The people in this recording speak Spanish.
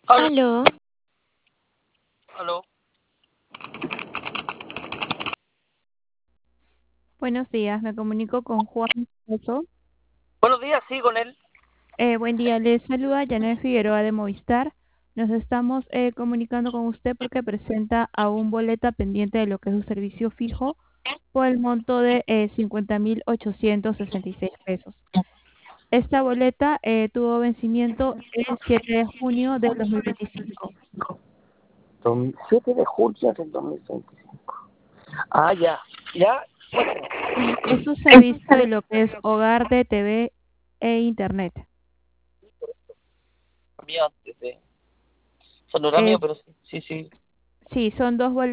Aló, Aló, aló. Buenos días, me comunico con Juan Soso. Buenos días, sí, con él. Buen día, les saluda Janet Figueroa de Movistar. Nos estamos comunicando con usted porque presenta aún boleta pendiente de lo que es su servicio fijo por el monto de 50.866 pesos. Esta boleta tuvo vencimiento el 7 de junio del 2025. 7 de julio del 2025. Ah, ya, ya, bueno. Y es su servicio de lo que es hogar de TV e Internet. Había antes de Sonorama, Es, pero sí, sí, sí. sí, son dos boletas.